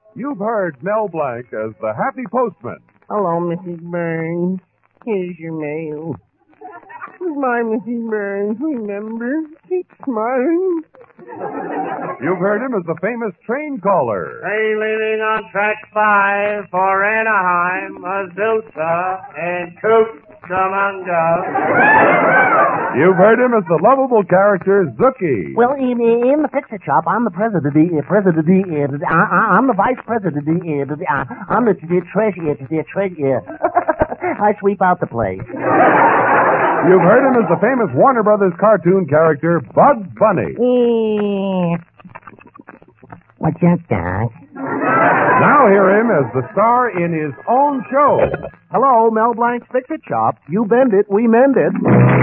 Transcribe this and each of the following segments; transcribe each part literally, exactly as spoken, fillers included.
You've heard Mel Blanc as the Happy Postman. Hello, Missus Burns. Here's your mail. Goodbye, Missus Burns. Remember, keep smiling. You've heard him as the famous train caller. Train leaving on track five for Anaheim, Azusa, and Cucamonga. You've heard him as the lovable character Zookie. Well, in, in the Fix-It Shop, I'm the president. Uh, president. Uh, I, I'm the vice president. Uh, I'm the, the treasurer. The treasurer. I sweep out the place. You've heard him as the famous Warner Brothers cartoon character Bugs Bunny. Uh, what's up, Doc? Now hear him as the star in his own show. Hello, Mel Blanc's Fix-It Shop. You bend it, we mend it.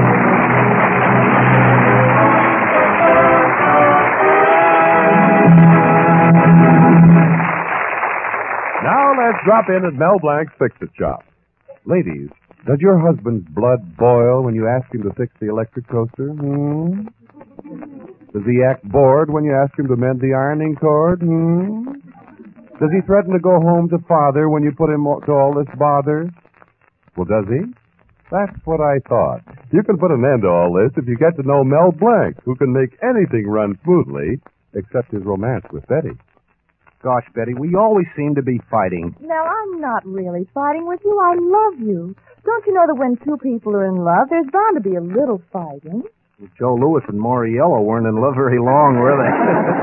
Now let's drop in at Mel Blanc's Fix-It Shop. Ladies, does your husband's blood boil when you ask him to fix the electric toaster? Hmm? Does he act bored when you ask him to mend the ironing cord? Hmm? Does he threaten to go home to father when you put him to all this bother? Well, does he? That's what I thought. You can put an end to all this if you get to know Mel Blanc, who can make anything run smoothly except his romance with Betty. Gosh, Betty, we always seem to be fighting. Now, I'm not really fighting with you. I love you. Don't you know that when two people are in love, there's bound to be a little fighting? Joe Louis and Moriello weren't in love very long, were they?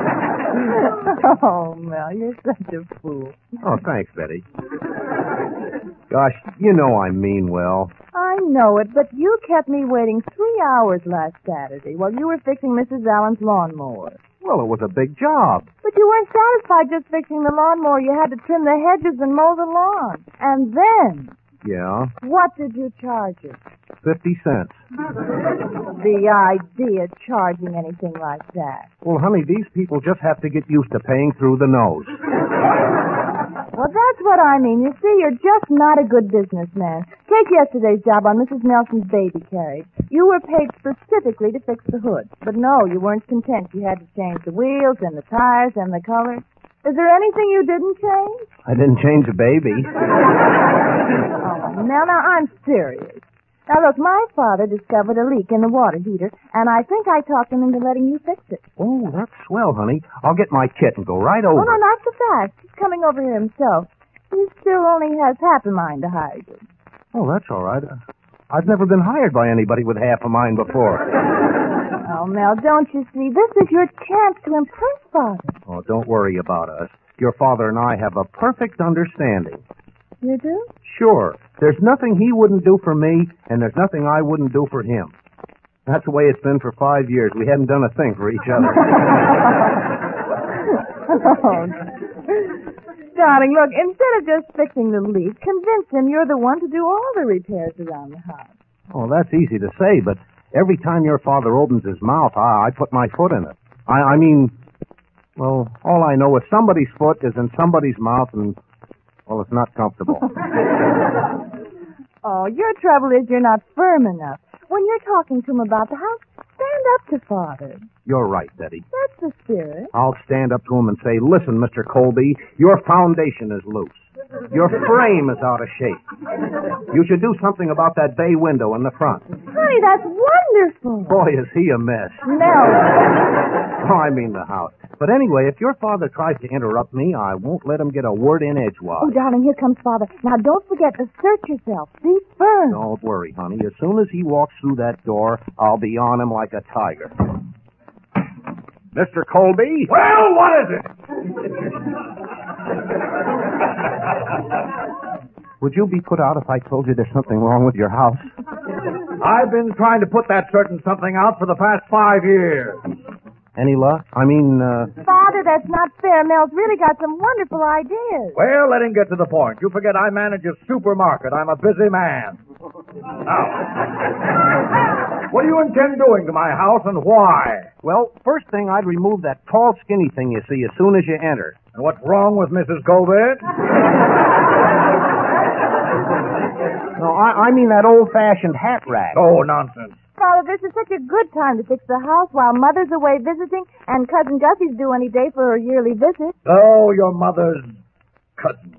Oh, Mel, you're such a fool. Oh, thanks, Betty. Gosh, you know I mean well. I know it, but you kept me waiting three hours last Saturday while you were fixing Missus Allen's lawnmower. Well, it was a big job. But you weren't satisfied just fixing the lawnmower. You had to trim the hedges and mow the lawn. And then... Yeah? What did you charge her? Fifty cents. The idea of charging anything like that. Well, honey, these people just have to get used to paying through the nose. Well, that's what I mean. You see, you're just not a good businessman. Take yesterday's job on Missus Nelson's baby carriage. You were paid specifically to fix the hood. But no, you weren't content. You had to change the wheels and the tires and the color. Is there anything you didn't change? I didn't change a baby. Oh, now, now, I'm serious. Now, look, my father discovered a leak in the water heater, and I think I talked him into letting you fix it. Oh, that's swell, honey. I'll get my kit and go right over. Oh, no, not so fast. He's coming over here himself. He still only has half a mind to hire you. Oh, that's all right. Uh, I've never been hired by anybody with half a mind before. Oh, Mel, don't you see? This is your chance to impress Father. Oh, don't worry about us. Your father and I have a perfect understanding. You do? Sure. There's nothing he wouldn't do for me, and there's nothing I wouldn't do for him. That's the way it's been for five years. We hadn't done a thing for each other. Oh, darling, look, instead of just fixing the leak, convince him you're the one to do all the repairs around the house. Oh, that's easy to say, but every time your father opens his mouth, I, I put my foot in it. I, I mean, well, all I know is somebody's foot is in somebody's mouth, and, well, it's not comfortable. Oh, your trouble is you're not firm enough. When you're talking to him about the house, stand up to Father. You're right, Betty. That's the spirit. I'll stand up to him and say, listen, Mister Colby, your foundation is loose. Your frame is out of shape. You should do something about that bay window in the front. Honey, that's wonderful. Boy, is he a mess. No. Oh, I mean the house. But anyway, if your father tries to interrupt me, I won't let him get a word in edgewise. Oh, darling, here comes Father. Now, don't forget to search yourself. Be firm. Don't worry, honey. As soon as he walks through that door, I'll be on him like a tiger. Mister Colby? Well, what is it? Would you be put out if I told you there's something wrong with your house? I've been trying to put that certain something out for the past five years. Any luck? I mean, uh... Father, that's not fair. Mel's really got some wonderful ideas. Well, let him get to the point. You forget I manage a supermarket. I'm a busy man. Now, what do you intend doing to my house and why? Well, first thing, I'd remove that tall, skinny thing you see as soon as you enter. And what's wrong with Missus Colbert? No, I, I mean that old-fashioned hat rack. Oh, nonsense. Father, this is such a good time to fix the house while Mother's away visiting and Cousin Gussie's due any day for her yearly visit. Oh, your mother's cousin.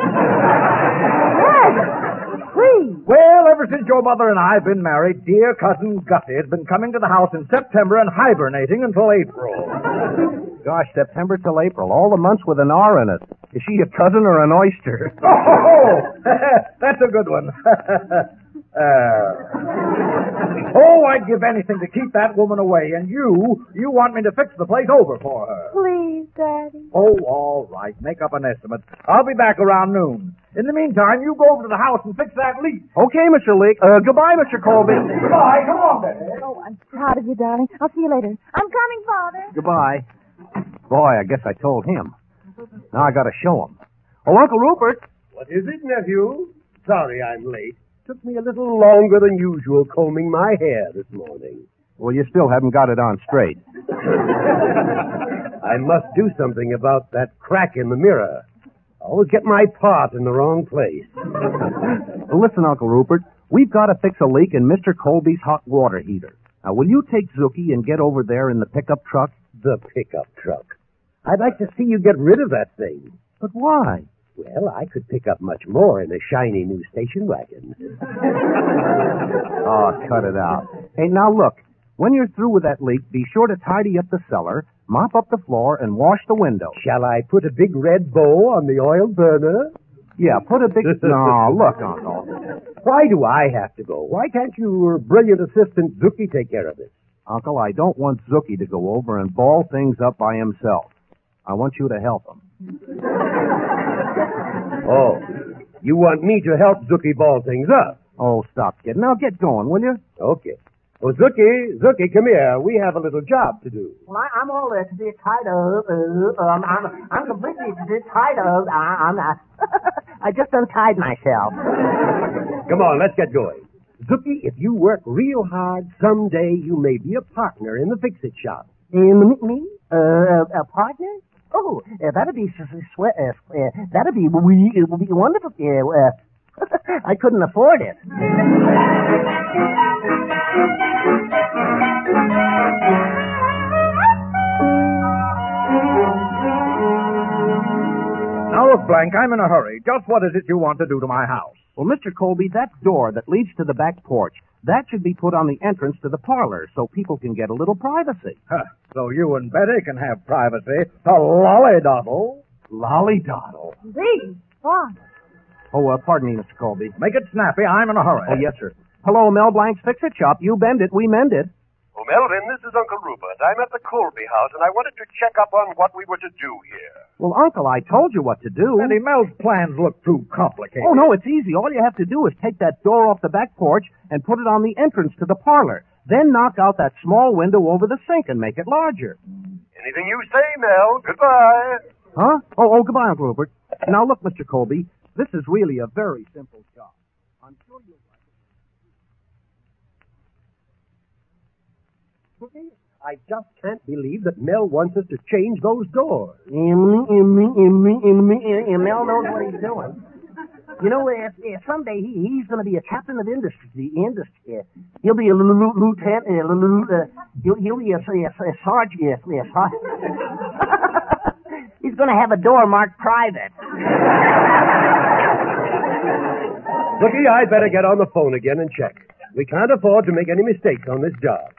Yes, please. Well, ever since your mother and I have been married, dear cousin Gussie has been coming to the house in September and hibernating until April. Gosh, September till April, all the months with an R in it. Is she a cousin or an oyster? Oh, that's a good one. uh, oh, I'd give anything to keep that woman away, and you, you want me to fix the place over for her. Please, Daddy. Oh, all right. Make up an estimate. I'll be back around noon. In the meantime, you go over to the house and fix that leak. Okay, Mister Leak. Uh, goodbye, Mister Colby. Goodbye. Come on, Betty. Oh, I'm proud of you, darling. I'll see you later. I'm coming, Father. Goodbye. Boy, I guess I told him. Now I gotta show him. Oh, Uncle Rupert. What is it, nephew? Sorry I'm late. Took me a little longer than usual combing my hair this morning. Well, you still haven't got it on straight. I must do something about that crack in the mirror. I always get my part in the wrong place. Well, listen, Uncle Rupert. We've got to fix a leak in Mister Colby's hot water heater. Now, will you take Zookie and get over there in the pickup truck? The pickup truck. I'd like to see you get rid of that thing. But why? Well, I could pick up much more in a shiny new station wagon. Oh, cut it out. Hey, now look. When you're through with that leak, be sure to tidy up the cellar, mop up the floor, and wash the window. Shall I put a big red bow on the oil burner? Yeah, put a big... No, look, Uncle. Why do I have to go? Why can't your brilliant assistant Zookie take care of this? Uncle, I don't want Zookie to go over and ball things up by himself. I want you to help him. Oh, you want me to help Zookie ball things up? Oh, stop, kid. Now get going, will you? Okay. Oh, Zookie, Zookie, come here. We have a little job to do. Well, I, I'm all uh, to be tied up. Uh, um, I'm, I'm completely to be tied up. I, I'm not. I just untied myself. Come on, let's get going. Zookie, if you work real hard, someday you may be a partner in the fix-it shop. Um, me? Uh, a partner? Oh, uh, that'd be s- s- swe- uh, uh, that'd be we it would be wonderful. Uh, uh, I couldn't afford it. Now look, Blank, I'm in a hurry. Just what is it you want to do to my house? Well, Mister Colby, that door that leads to the back porch, that should be put on the entrance to the parlor so people can get a little privacy. Huh. So you and Betty can have privacy. A lolly-doddle. Lolly-doddle. Please, Father. Oh, uh, pardon me, Mister Colby. Make it snappy. I'm in a hurry. Oh, yes, sir. Hello, Mel Blank's Fix-It Shop. You bend it, we mend it. Oh, Melvin, this is Uncle Rupert. I'm at the Colby house, and I wanted to check up on what we were to do here. Well, Uncle, I told you what to do. Betty, Mel's plans look too complicated. Oh, no, it's easy. All you have to do is take that door off the back porch and put it on the entrance to the parlor. Then knock out that small window over the sink and make it larger. Anything you say, Mel. Goodbye. Huh? Oh, oh, goodbye, Uncle Rupert. Now, look, Mister Colby, this is really a very simple job. I'm sure you'll like it. I just can't believe that Mel wants us to change those doors. Um, um, um, um, um, um, Mel knows what he's doing. You know, if, if someday he, he's going to be a captain of industry. The industry. He'll be a l- l- lieutenant. Uh, l- l- uh, he'll, he'll be a, a, a sergeant. Yes, a sergeant. He's going to have a door marked private. Looky, I'd better get on the phone again and check. We can't afford to make any mistakes on this job.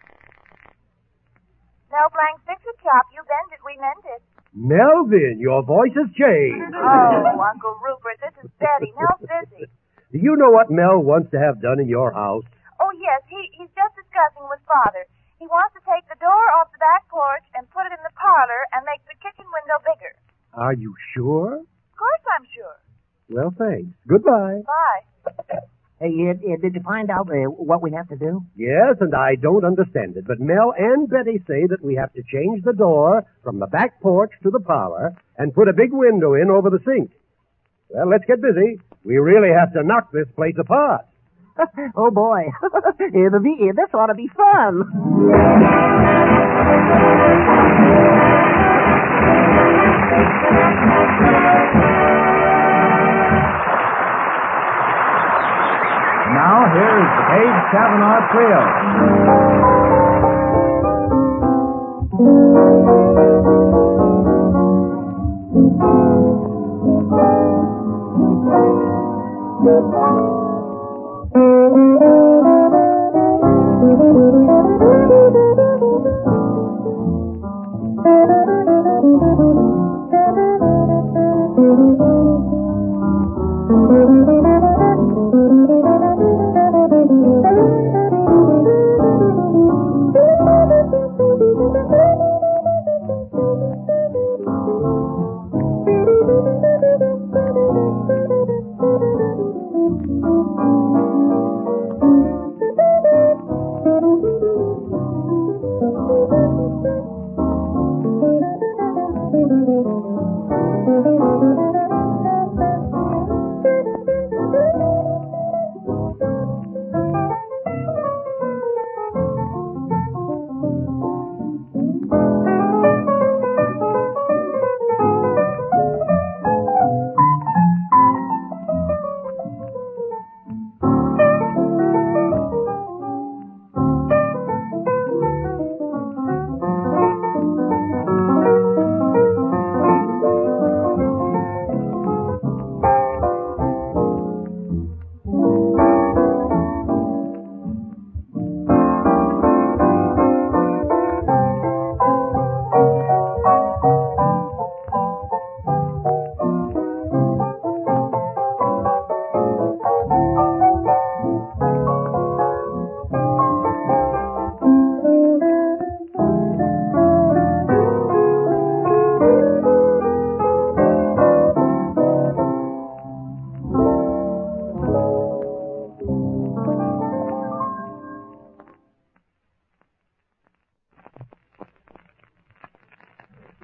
Mel Blank Fix-It Shop. You bend it, we mend it. Melvin, your voice has changed. Oh, Uncle Rupert, this is Betty. Mel's busy. Do you know what Mel wants to have done in your house? Oh, yes, he, he's just discussing with Father. He wants to take the door off the back porch and put it in the parlor and make the kitchen window bigger. Are you sure? Of course I'm sure. Well, thanks. Goodbye. Bye. Hey, uh, uh, did you find out uh, what we have to do? Yes, and I don't understand it, but Mel and Betty say that we have to change the door from the back porch to the parlor and put a big window in over the sink. Well, let's get busy. We really have to knock this place apart. Oh, boy. It'll be, this ought to be fun. Now, here's the Page Kavanaugh Trio.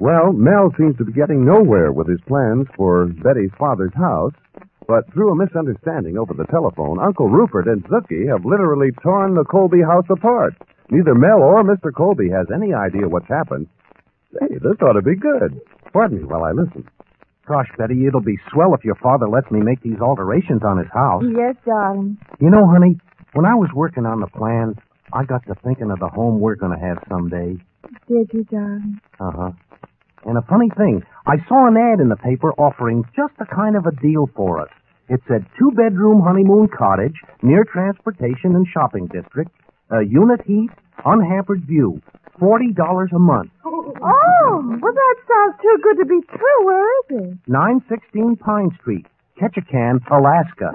Well, Mel seems to be getting nowhere with his plans for Betty's father's house, but through a misunderstanding over the telephone, Uncle Rupert and Zookie have literally torn the Colby house apart. Neither Mel or Mister Colby has any idea what's happened. Hey, this ought to be good. Pardon me while I listen. Gosh, Betty, it'll be swell if your father lets me make these alterations on his house. Yes, darling. You know, honey, when I was working on the plans, I got to thinking of the home we're going to have someday. Did you, darling? Uh-huh. And a funny thing, I saw an ad in the paper offering just the kind of a deal for us. It said two-bedroom honeymoon cottage, near transportation and shopping district, a unit heat, unhampered view, forty dollars a month. Oh, well, that sounds too good to be true. Where is it? nine sixteen Pine Street, Ketchikan, Alaska.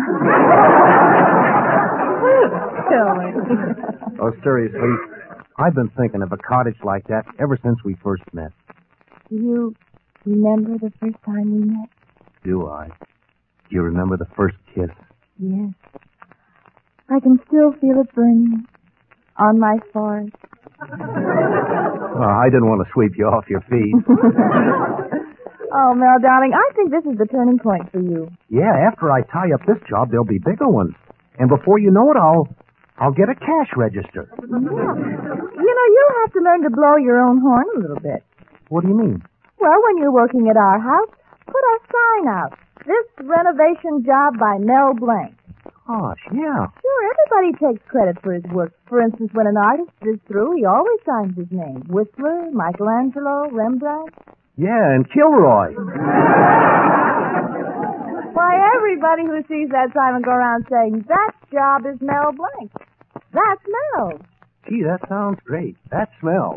Silly. Oh, seriously, I've been thinking of a cottage like that ever since we first met. Do you remember the first time we met? Do I? Do you remember the first kiss? Yes. I can still feel it burning on my forehead. Oh, I didn't want to sweep you off your feet. Oh, Mel, darling, I think this is the turning point for you. Yeah, after I tie up this job, there'll be bigger ones. And before you know it, I'll I'll get a cash register. Yeah. You know, you have to learn to blow your own horn a little bit. What do you mean? Well, when you're working at our house, put a sign out. This renovation job by Mel Blank. Gosh, yeah. Sure, everybody takes credit for his work. For instance, when an artist is through, he always signs his name. Whistler, Michelangelo, Rembrandt. Yeah, and Kilroy. Why, everybody who sees that sign will go around saying, that job is Mel Blank. That's Mel. Gee, that sounds great. That smells.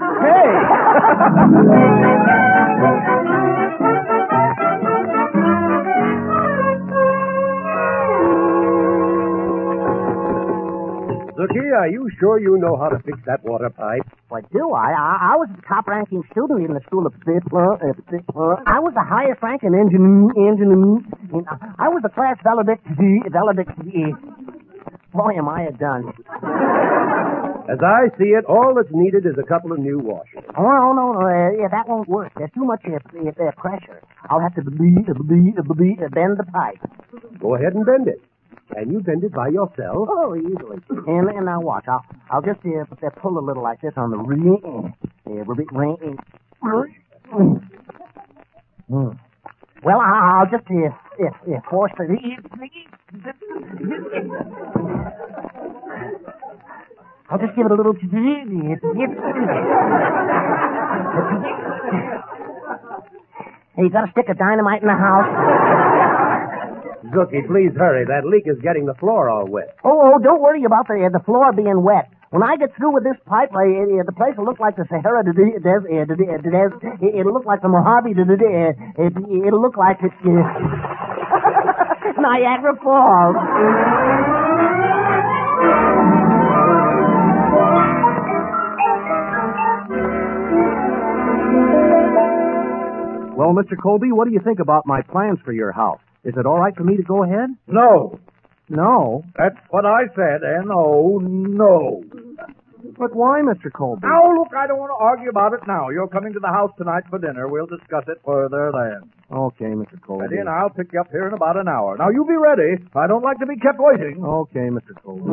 Zookie, are you sure you know how to fix that water pipe? What do I? I, I was a top-ranking student in the school of Bipler. Uh, Bipler. I was the highest-ranking engineer. engineer. I was the class valedictorian. valedictorian. Boy, am I a dunce. As I see it, all that's needed is a couple of new washers. Oh, no, no, no. Uh, yeah, that won't work. There's too much uh, uh, pressure. I'll have to be, be, be, bend the pipe. Go ahead and bend it. Can you bend it by yourself? Oh, easily. And, and now watch. I'll, I'll just uh, pull a little like this on the ring. Uh, ring. Mm. Well, I'll just uh, uh, uh, force the... I'll just give it a little... Hey, you got a stick of dynamite in the house? Zookie, please hurry. That leak is getting the floor all wet. Oh, oh don't worry about the uh, the floor being wet. When I get through with this pipe, I, uh, the place will look like the Sahara Desert. It'll look like the Mojave Desert. It'll look like it's uh, Niagara Falls. Well, Mister Colby, what do you think about my plans for your house? Is it all right for me to go ahead? No. No. That's what I said, N O, no. But why, Mister Colby? Now, look, I don't want to argue about it now. You're coming to the house tonight for dinner. We'll discuss it further then. Okay, Mister Colby. Ready, and I'll pick you up here in about an hour. Now, you be ready. I don't like to be kept waiting. Okay, Mister Colby.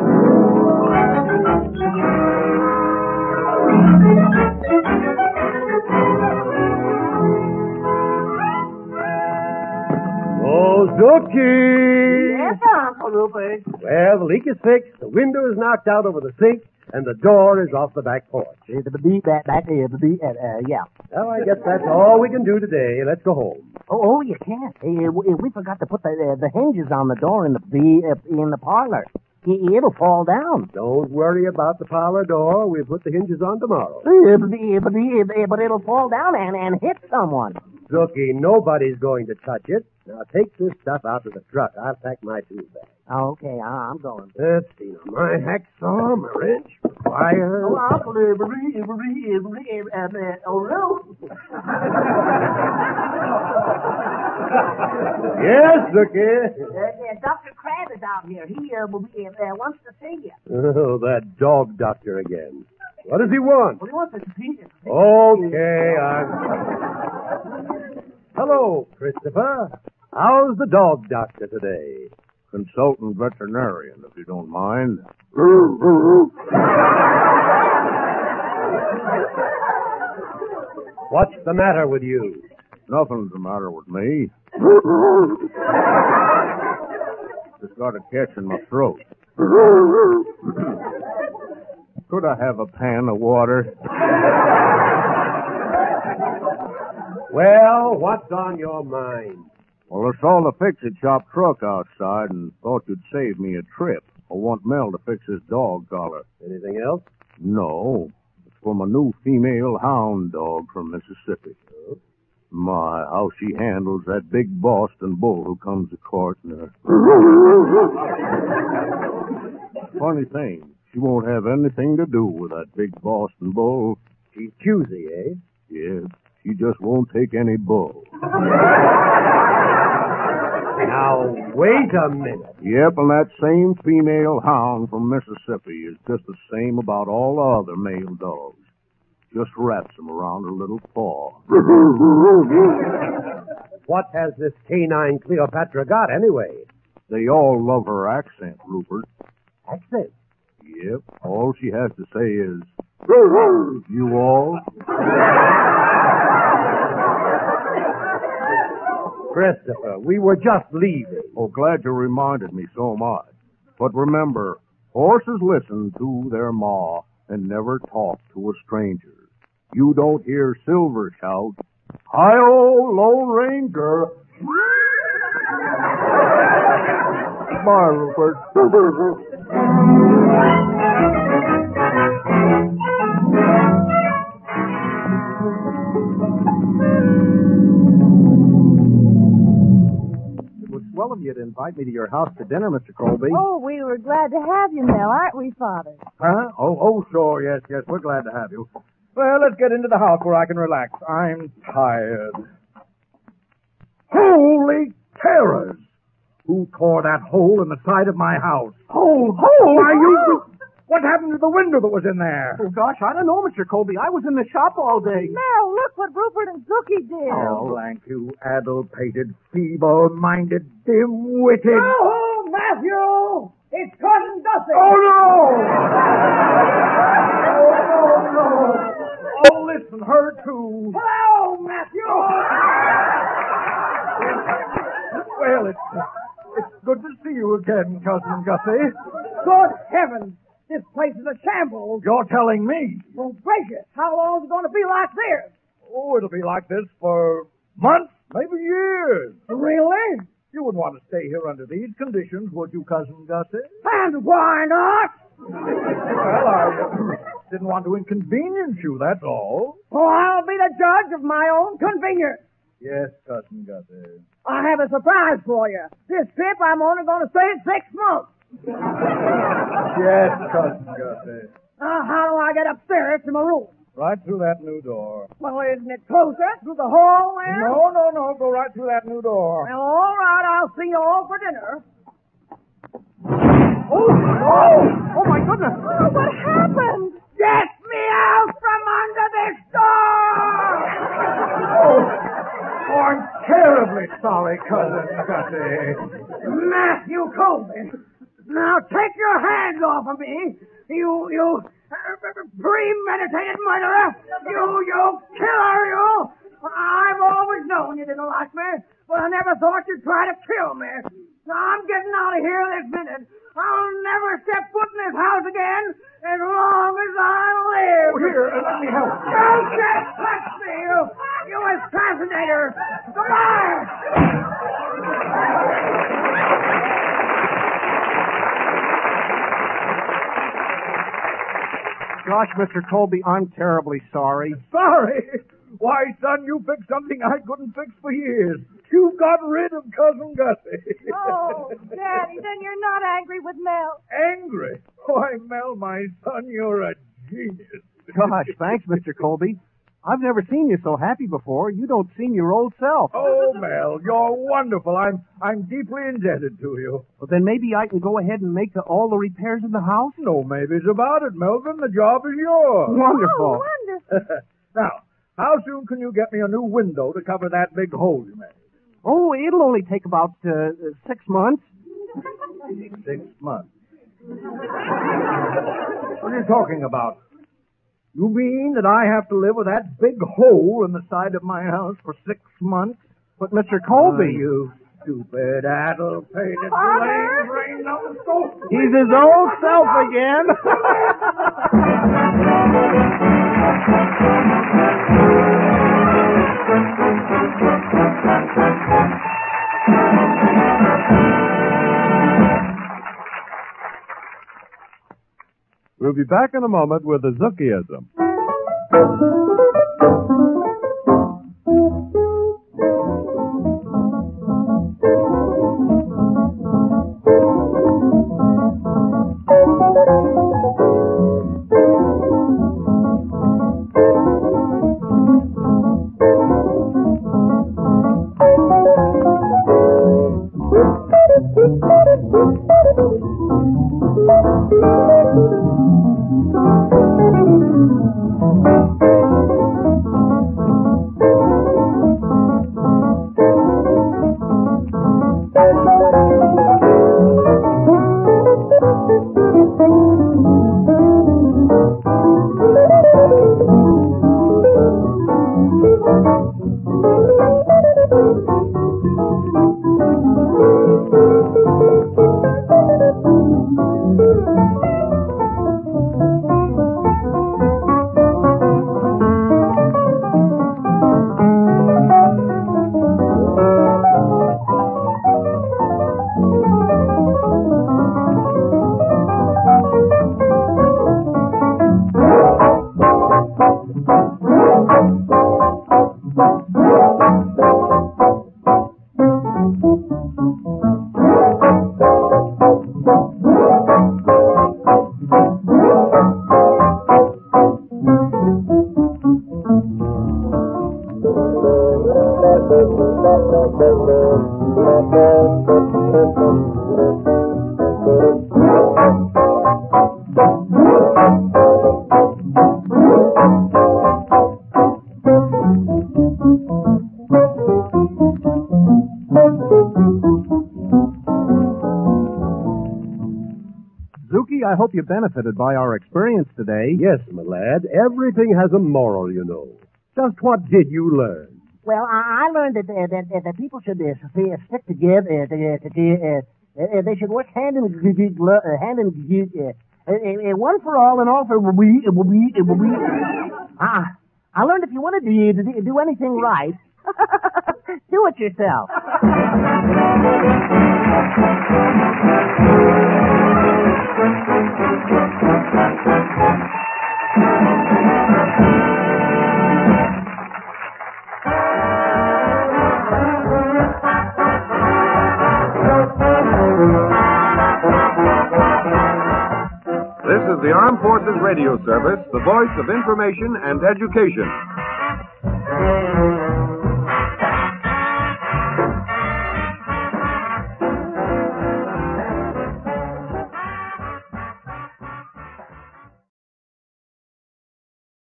Oh, Zookie! Yes, Uncle Rupert. Well, the leak is fixed, the window is knocked out over the sink, and the door is off the back porch. Uh, the beat, that, that, uh, the beat, uh, uh, yeah. Well, I guess that's all we can do today. Let's go home. Oh, oh, you can't. Uh, we, we forgot to put the uh, the hinges on the door in the uh, in the parlor. It'll fall down. Don't worry about the parlor door. We'll put the hinges on tomorrow. Uh, but, uh, but, uh, but it'll fall down and, and hit someone. Zookie, nobody's going to touch it. Now, take this stuff out to the truck. I'll pack my tools back. Oh, okay, I'm going. Let's see. Now, my hacksaw, my wrench, my wire. Oh, Uncle, uh, Marie, Marie, Marie, uh, uh, oh, Lou. Yes, Zookie. Uh, uh, Doctor Crab is out here. He uh, will be, uh, wants to see you. Oh, that dog doctor again. What does he want? Well, he wants to see you. Okay, I'm... Hello, Christopher. How's the dog doctor today? Consultant veterinarian, if you don't mind. What's the matter with you? Nothing's the matter with me. Just got a catch in my throat. Could I have a pan of water? Well, what's on your mind? Well, I saw the Fix-It Shop truck outside and thought you'd save me a trip. I want Mel to fix his dog collar. Anything else? No. It's for my new female hound dog from Mississippi. Oh. My, how she handles that big Boston bull who comes to courting her. Funny thing, she won't have anything to do with that big Boston bull. She's choosy, eh? Yes, she just won't take any bull. Now, wait a minute. Yep, and that same female hound from Mississippi is just the same about all the other male dogs. Just wraps them around her little paw. What has this canine Cleopatra got, anyway? They all love her accent, Rupert. Accent? Yep, all she has to say is, you all? Christopher, we were just leaving. Oh, glad you reminded me, so much. But remember, horses listen to their ma and never talk to a stranger. You don't hear Silver shout, "Hi-oh, Lone Ranger!" Bye, Rupert. Well of you to invite me to your house for dinner, Mister Colby. Oh, we were glad to have you, Mel, aren't we, Father? Huh? Oh, oh, sure, yes, yes, we're glad to have you. Well, let's get into the house where I can relax. I'm tired. Holy terrors! Who tore that hole in the side of my house? Hole, hole? Why, you... What happened to the window that was in there? Oh, gosh, I don't know, Mister Colby. I was in the shop all day. Mel, look what Rupert and Zookie did. Oh, blank you, addle-pated, feeble-minded, dim-witted... Oh, Matthew! It's Cousin Gussie! Oh, no! Oh, no, no! Oh, listen, her too. Hello, Matthew! Well, it's, it's good to see you again, Cousin Gussie. Good heavens! This place is a shambles. You're telling me. Well, gracious, how long is it going to be like this? Oh, it'll be like this for months, maybe years. Really? You wouldn't want to stay here under these conditions, would you, Cousin Gussie? And why not? Well, I uh, didn't want to inconvenience you, that's all. Oh, I'll be the judge of my own convenience. Yes, Cousin Gussie. I have a surprise for you. This trip, I'm only going to stay six months. Yes, Cousin Gussie. Now, how do I get upstairs to my room? Right through that new door. Well, isn't it closer? Through the hall there? No, no, no. Go right through that new door. Well, all right. I'll see you all for dinner. Oh, oh, oh, my goodness. Oh, what happened? Get me out from under this door! Oh, oh I'm terribly sorry, Cousin Gussie. Matthew Colby. Now take your hands off of me. You, you, uh, premeditated murderer. You, you killer, you. I've always known you didn't like me, but I never thought you'd try to kill me. Now I'm getting out of here this minute. I'll never step foot in this house again as long as I live. Oh, here, uh, let me help you. Don't just touch me, you, you assassinator. Goodbye. Gosh, Mister Colby, I'm terribly sorry. Sorry? Why, son, you fixed something I couldn't fix for years. You got rid of Cousin Gussie. Oh, Daddy, then you're not angry with Mel. Angry? Why, Mel, my son, you're a genius. Gosh, thanks, Mister Colby. I've never seen you so happy before. You don't seem your old self. Oh, Mel, you're wonderful. I'm I'm deeply indebted to you. Well, then maybe I can go ahead and make the, all the repairs in the house? No maybes about it, Melvin. The job is yours. Wonderful. Oh, wonderful. Now, how soon can you get me a new window to cover that big hole you made? Oh, it'll only take about uh, six months. Six months. What are you talking about? You mean that I have to live with that big hole in the side of my house for six months? But, Mister Colby... Oh, you stupid, addle-pated, lame, brain-numbed scope. He's his old self again. We'll be back in a moment with the Zookieism. Zuki, I hope you benefited by our experience today. Yes, my lad. Everything has a moral, you know. Just what did you learn? Well, I, I learned that, uh, that, that that people should uh, stick together. Uh, to, uh, to, uh, uh, they should work hand in uh, hand in uh, uh, uh, one for all and all for we we we. Ah, I learned if you want to do, to do anything right, do it yourself. This is the Armed Forces Radio Service, the voice of information and education.